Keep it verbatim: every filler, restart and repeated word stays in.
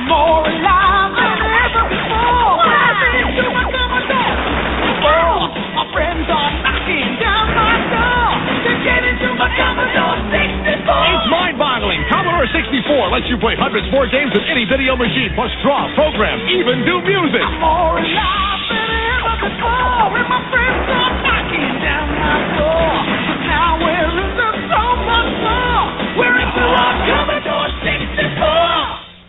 I'm more alive than ever before. When I think to my Commodore. Oh, my friends are knocking down my door to get into my Commodore sixty-four. It's mind-boggling. Commodore sixty-four lets you play hundreds more games than any video machine, plus draw, program, even do music. I'm more alive than ever before. With my friends